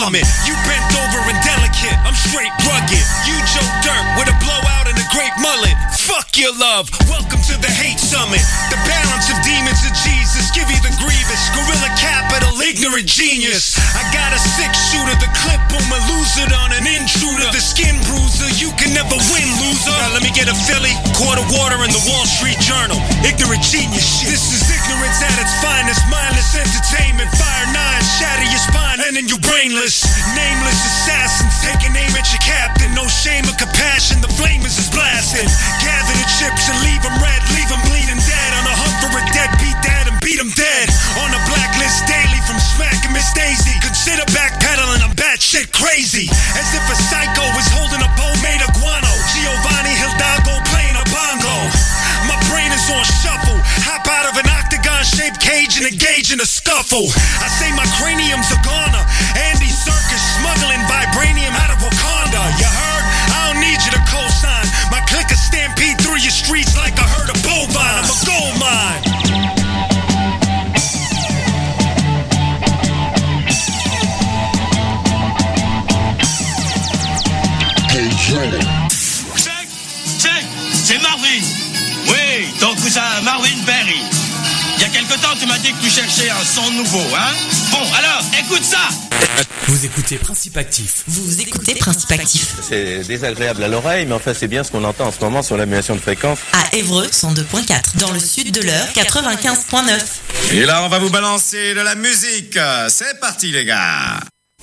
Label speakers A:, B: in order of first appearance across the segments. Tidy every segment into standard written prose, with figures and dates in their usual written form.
A: coming. You bent over and delicate, I'm straight rugged. You Joe Dirt with a blowout and a great mullet. Fuck your love, welcome to the hate summit. The balance of demons and Jesus give you the grievous. Gorilla capital, ignorant genius. I got a 6-shooter, the clip boomer, lose it on an intruder. The skin bruiser, you can never win, loser. Now let me get a Philly, quart of water in the Wall Street Journal. Ignorant genius shit. This is ignorance at its finest, mindless entertainment. Fire 9, shatter your spine, and then you brainless. Nameless assassins, take an aim at your captain. No shame or compassion, the flamers is blasting. Gather the chips and leave them red, leave them bleeding dead. On a hunt for a deadbeat dad and beat them dead. On a blacklist daily from smacking Miss Daisy. Consider backpedaling, I'm batshit crazy. As if a psycho is holding a bow made of guano. Giovanni Hidalgo playing a bongo. My brain is on shuffle. Hop out of an octagon-shaped cage and engage in a scuffle. I say my cranium's a goner. Andy Serkis smuggling vibranium out of Wakanda. You heard? I don't need you to co-sign. My clicker stampede through your streets like a herd of bovine. I'm a gold mine.
B: Check, c'est Marvin. Oui, ton cousin Marvin Berry. Il y a quelque temps, tu m'as dit que tu cherchais un son nouveau, hein? Bon, alors, écoute ça.
C: Vous écoutez Principe Actif.
D: Vous écoutez Principe Actif.
E: C'est désagréable à l'oreille, mais enfin, c'est bien ce qu'on entend en ce moment sur l'annulation de fréquence.
D: À Évreux, 102.4. Dans le sud de l'heure, 95.9.
F: Et là, on va vous balancer de la musique. C'est parti, les gars.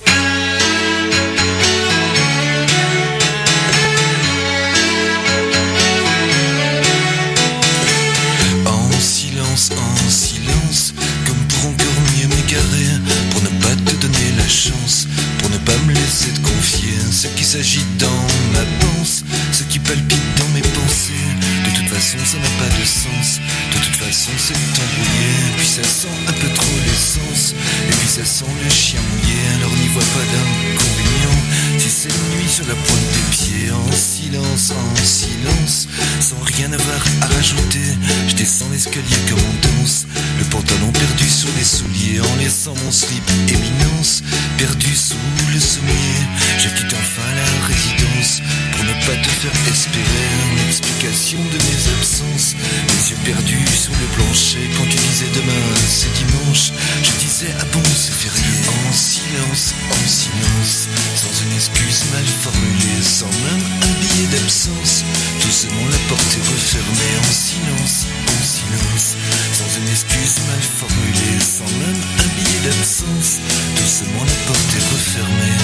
G: En silence, comme pour encore mieux m'égarer, pour ne pas te donner la chance, pour ne pas me laisser te confier ce qui s'agite dans ma panse, ce qui palpite dans mes pensées. De toute façon ça n'a pas de sens, de toute façon c'est embrouillé, puis ça sent un peu trop l'essence, et puis ça sent le chien mouillé, alors n'y vois pas d'inconvénient, si c'est nuit sur la pointe des pieds, en silence, sans rien avoir à rajouter, je descends l'escalier comme on danse, le pantalon perdu sous les souliers, en laissant mon slip éminence, perdu sous le sommier, je quitte enfin la résidence, pour ne pas te faire espérer une explication de mes absences, les yeux perdus sous le plancher, quand tu disais demain c'est dimanche, je disais ah bon c'est férié, en silence, sans une excuse mal formulée, sans même un billet d'absence, doucement la porte est refermée, en silence, sans une excuse mal formulée, sans même un billet d'absence, doucement la porte est refermée.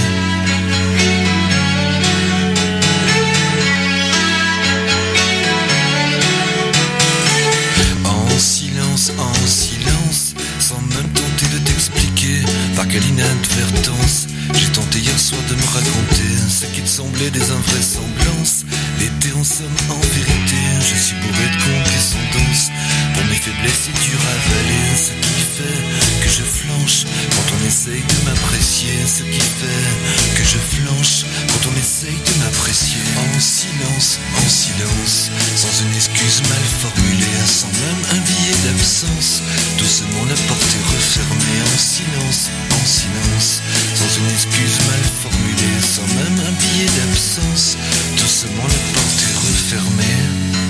G: En silence, sans même tenter de t'expliquer par quelle inadvertance j'ai tenté hier soir de me raconter ce qui te semblait des invraisemblances. L'été en somme en vérité, je suis bourré de condescendance. Pour mes faiblesses c'est dur à avaler, ce qui fait que je flanche quand on essaye de m'apprécier, ce qui fait que je flanche quand on essaye de m'apprécier. En silence, sans une excuse mal formulée, sans même un billet d'absence, doucement la porte est refermée. En silence, sans une excuse mal formulée, sans même un billet d'absence, doucement la porte est refermée.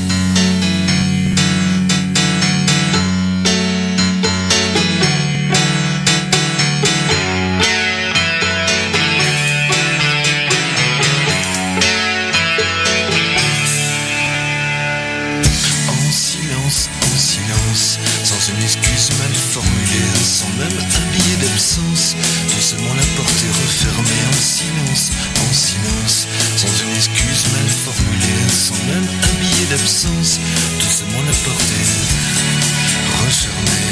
G: Sans une excuse mal formulée, sans même un billet d'absence, doucement la porte est refermée. En silence, sans une excuse mal formulée, sans même un billet d'absence, doucement la porte est refermée.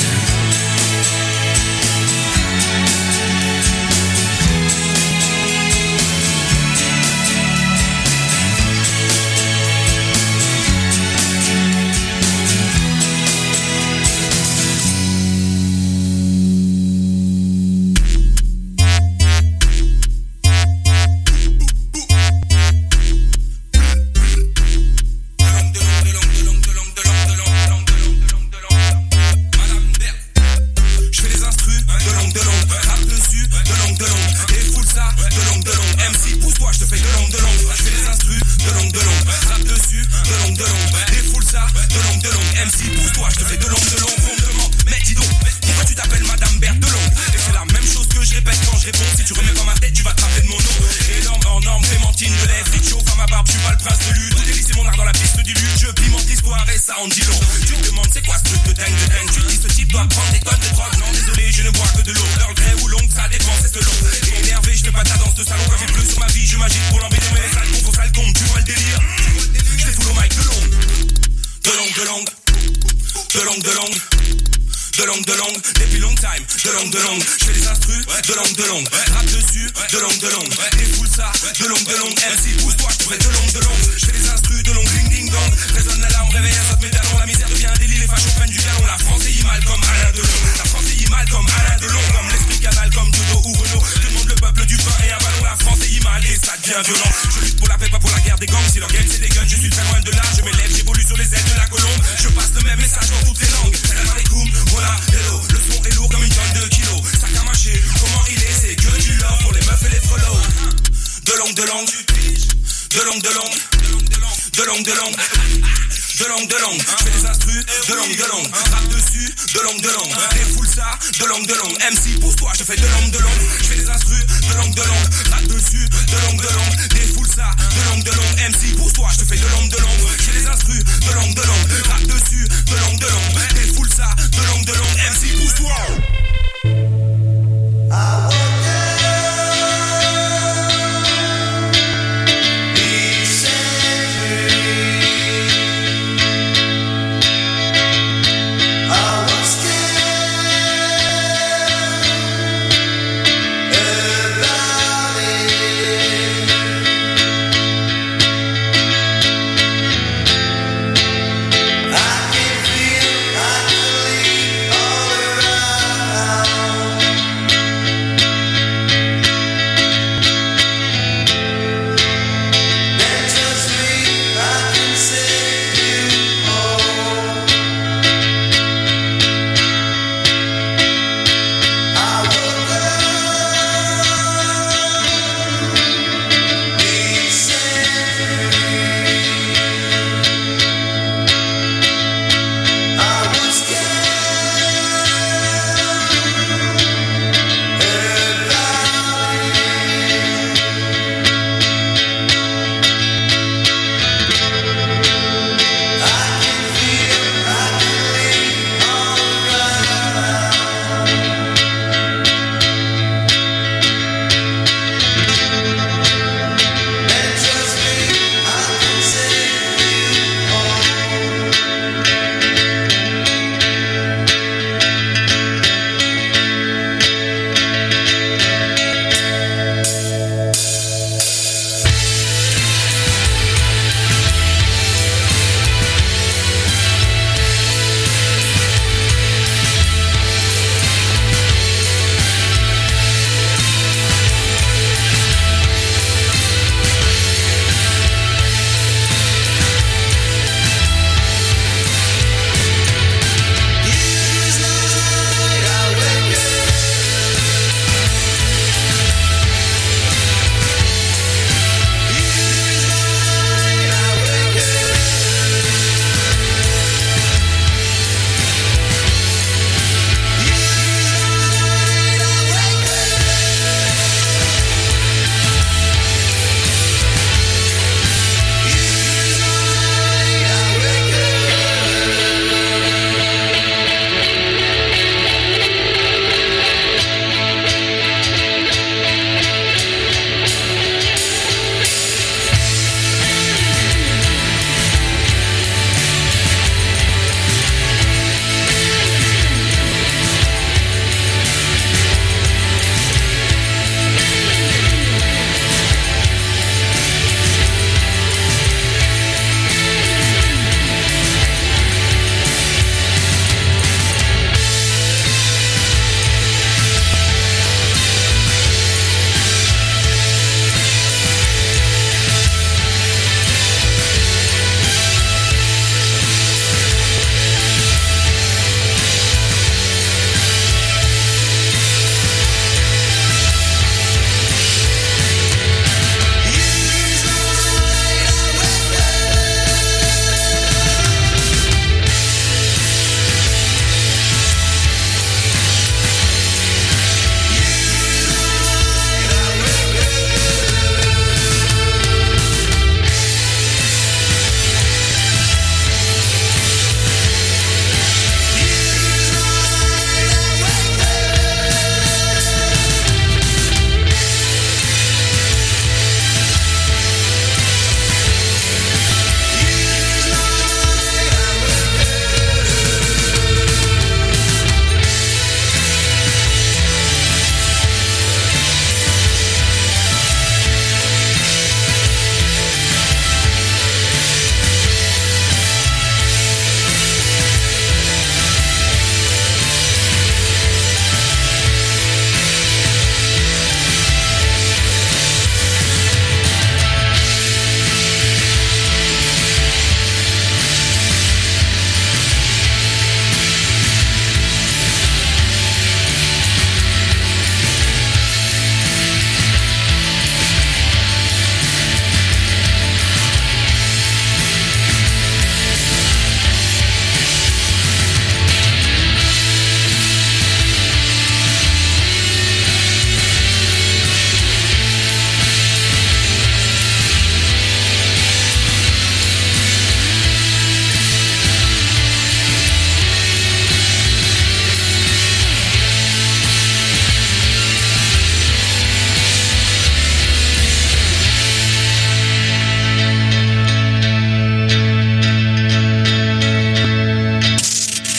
H: MC, pousse-toi, je te fais de l'ombre. On me demande, mais dis donc, pourquoi tu t'appelles Madame Berthe de Londres? Et c'est la même chose que je répète quand je réponds. Si tu remets pas ma tête, tu vas te rappeler de mon nom. Énorme, en norme, Clémentine de lèvres, vite chaud, à ma barbe, je suis pas le prince de lutte. Tout délice, c'est mon art dans la piste du lutte. Je pimente l'histoire et ça en dit long. Tu te demandes, c'est quoi ce truc de dingue? Tu te dis, ce type doit prendre des tonnes de drogue. Non, désolé, je ne bois que de l'eau. Earl Grey ou longue, ça dépend, c'est selon. Et énervé, je fais pas de la danse de salon. Quand j'ai plus sur ma vie, je m'agite pour l'embêter. Mais les sales cons, sales cons, tu vois le délire. Je fais full au mic de longue. De longue, depuis long time, de longue, je fais des instrus, de longue, rap dessus, de longue, défoule ça, de longue, MC, pousse-toi, je te fais de longue, je fais des instrus, de longue, ding ding dong, résonne l'alarme, réveille un saute médaillon, la misère devient un délit, les fachos prennent du galon, la France est mal comme Alain Delon, la France est mal comme Alain Delon, comme l'esprit canal, comme Dodo ou Renault, tout le monde le peuple du pain et un ballon, la France est mal et ça devient violent, je lutte pour la paix, pas pour la guerre des gangs, si leur game c'est des guns, je suis très loin de là, je m'élève, j'évolue sur les ailes de la colombe, je passe le même message dans toutes les langues, salam alaikum, voilà, hello, le son est lourd comme une tonne de kilos, sac à mâcher, comment il est, c'est que du love pour les meufs et les frelots, de longue, je fais des instrus, de longue, rap dessus, de longue, défoule ça, de longue, MC, pousse-toi, je te fais de longue, je fais des instrus, de longue, rap dessus, de longue, défoule ça, de longue, MC, pousse-toi, je te fais de longue, je fais des instrus, de longue, rap dessus, de longue, défoule ça, de longue, MC, pousse-toi.
I: I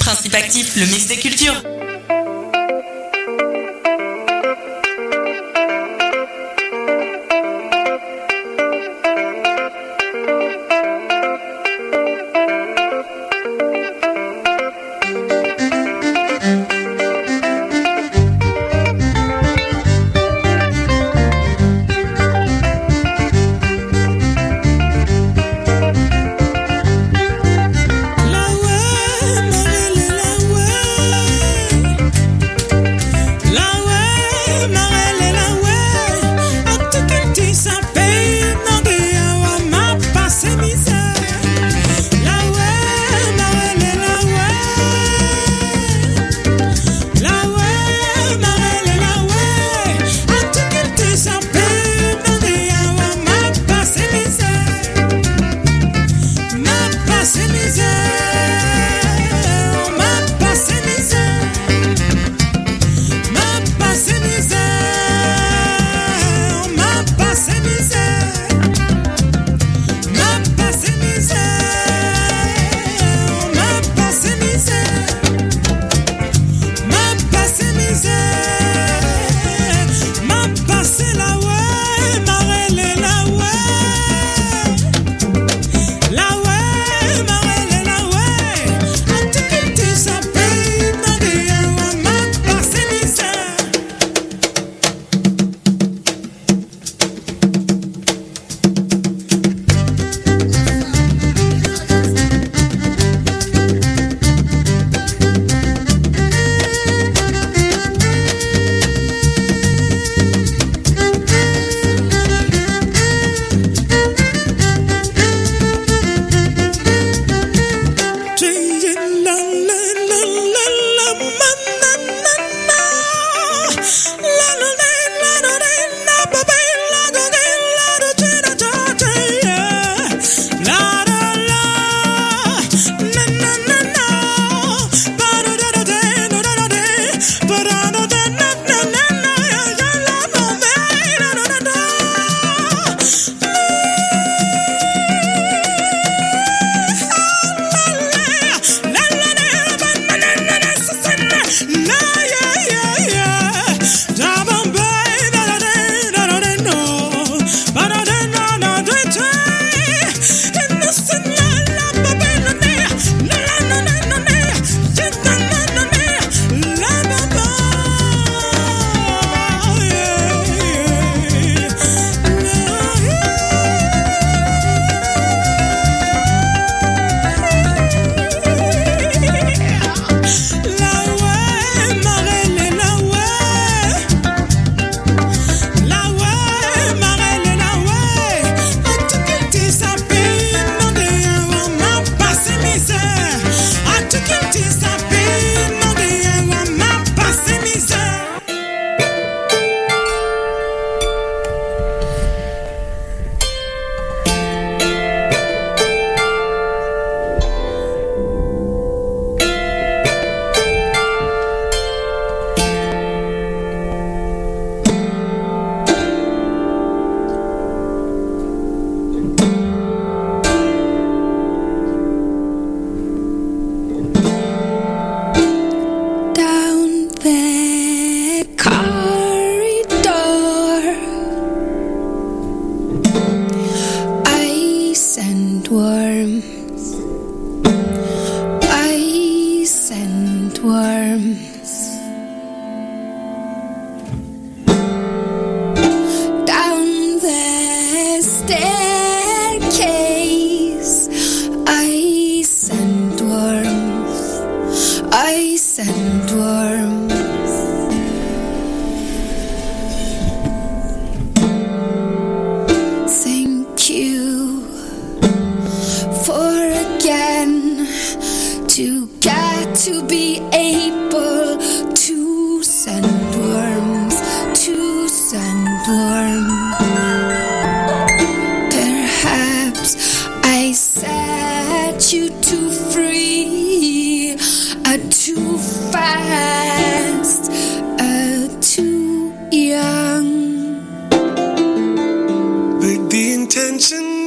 D: Principe Actif, le mix des cultures.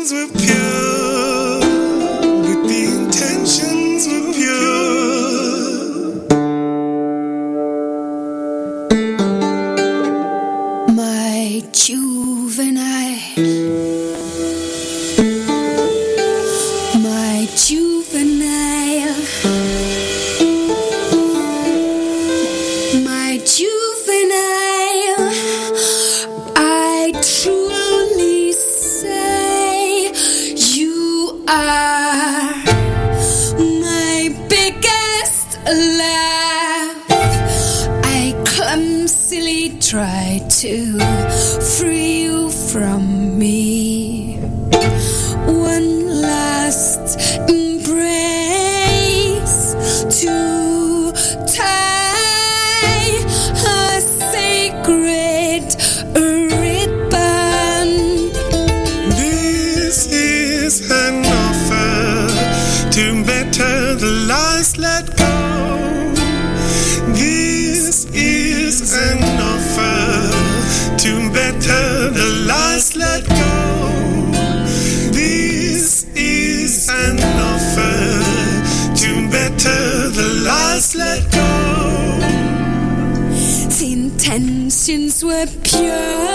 I: intentions were pure. laugh. I clumsily try to free you from me. One last embrace to tie a sacred ribbon.
J: This is an offer to better the lies let go. This is an offer to better the lies let go. This is an offer to better the lies let go.
I: The intentions were pure.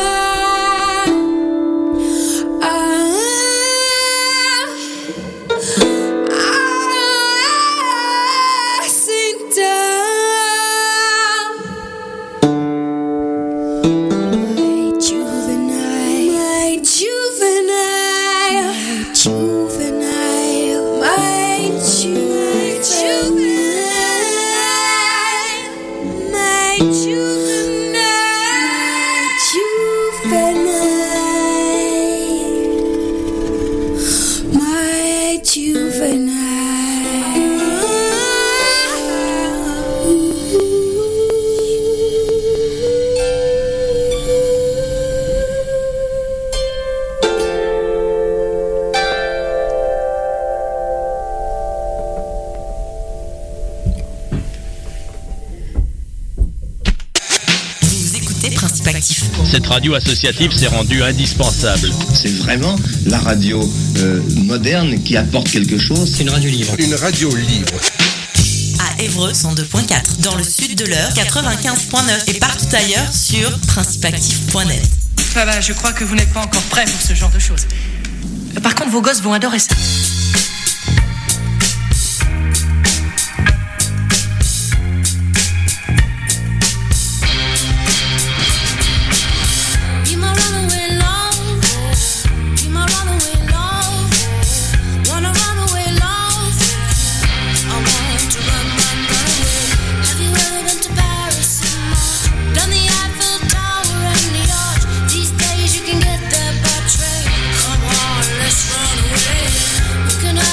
K: Cette radio associative s'est rendue indispensable.
L: C'est vraiment la radio moderne qui apporte quelque chose.
M: C'est une radio libre.
N: Une radio libre.
D: À Évreux 102.4, dans le sud de l'Eure 95.9 et partout ailleurs sur principeactif.net.
O: Bah, je crois que vous n'êtes pas encore prêts pour ce genre de choses. Par contre, vos gosses vont adorer ça.
I: Can I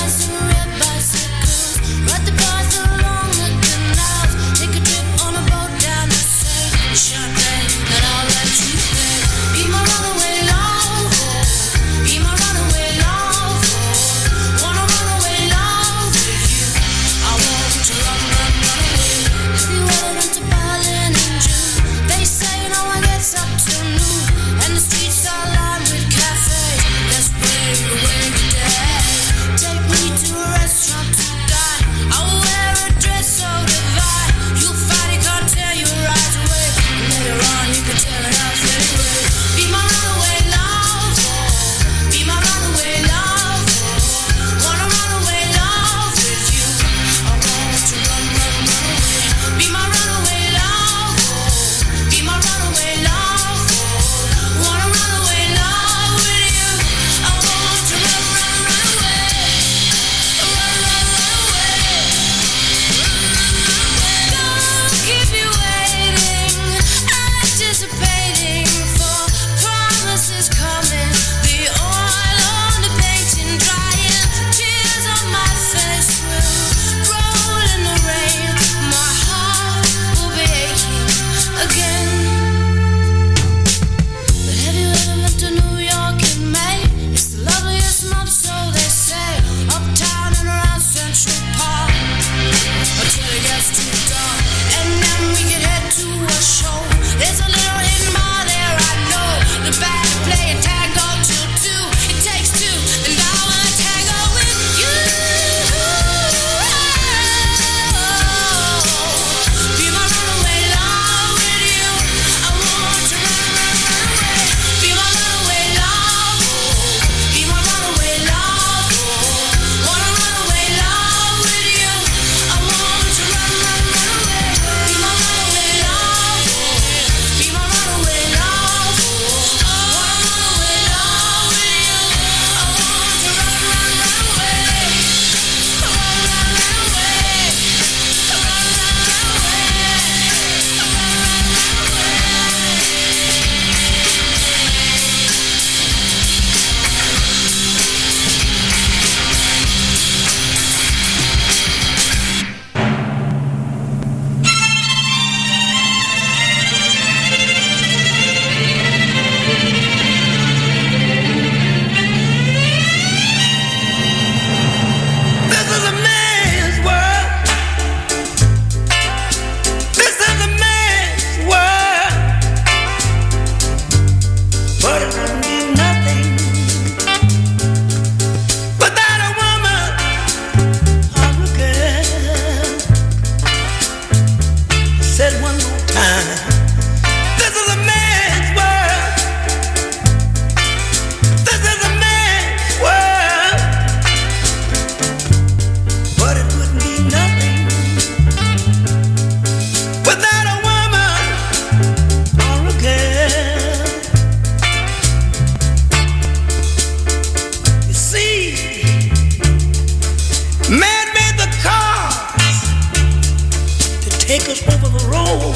M: take us over the road.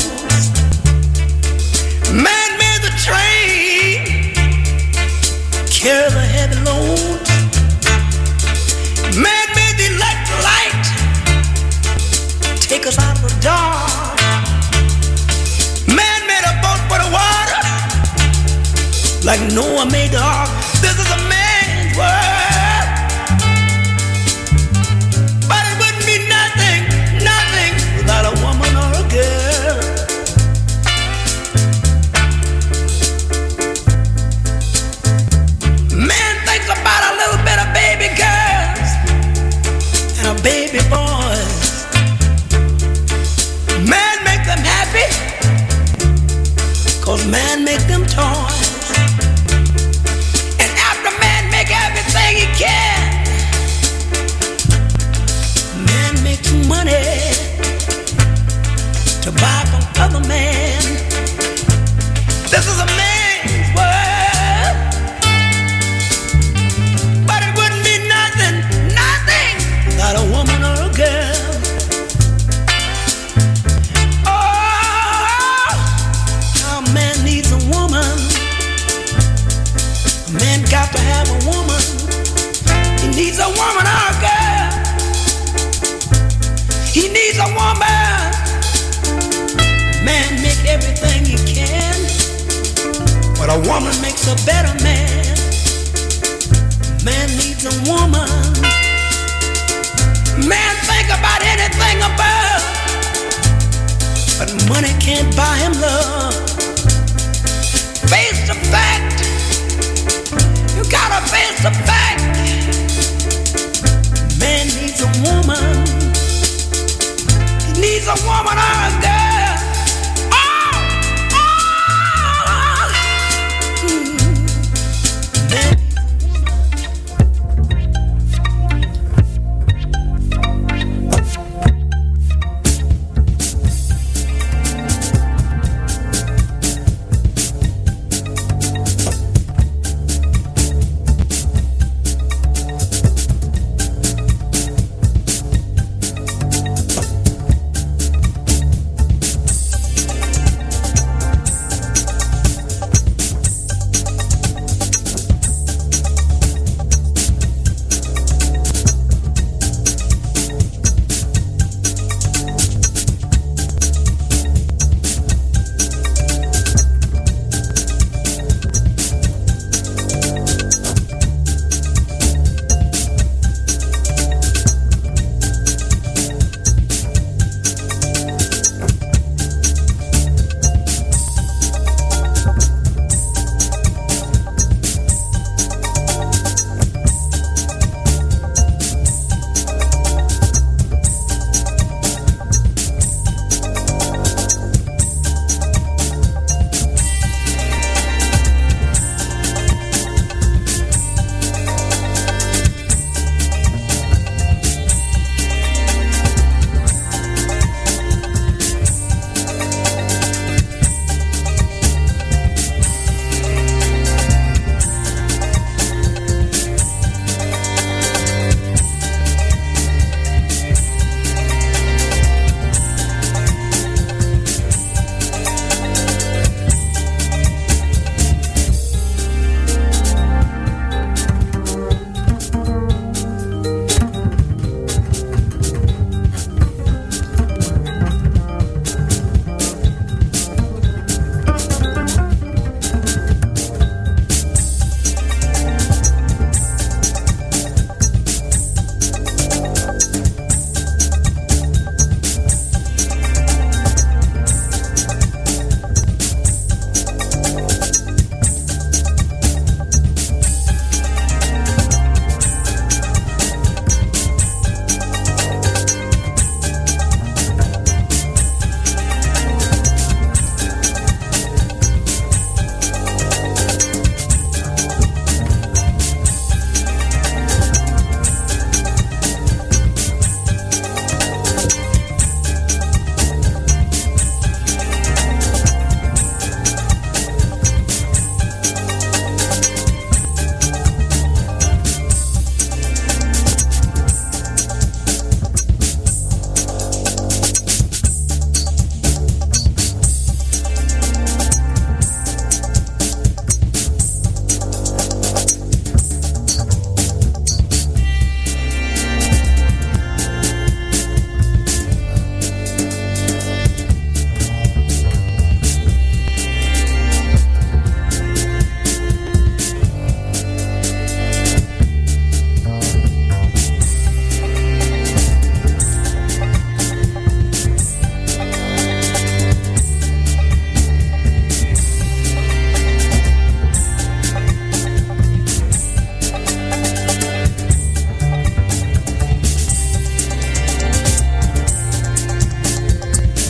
M: Man made the train, carry the heavy load. Man made the electric light, take us out of the dark. Man made a boat for the water, like Noah made the ark. This is a man's world, but it wouldn't be nothing, nothing without a woman or a girl. Man thinks about a little bit of baby girls and a baby boys. Man make them happy, 'cause man make them toys. And after man make everything he can, man makes money to buy from other men. This is a man's world, but it wouldn't be nothing, nothing without a woman or a girl. Oh, how a man needs a woman. A man got to have a woman. He needs a woman or a girl. He needs a woman. Man make everything he can, but a woman makes a better man. Man needs a woman. Man think about anything above, but money can't buy him love. Face the fact, you gotta face the fact. Man needs a woman. He needs a woman or a girl.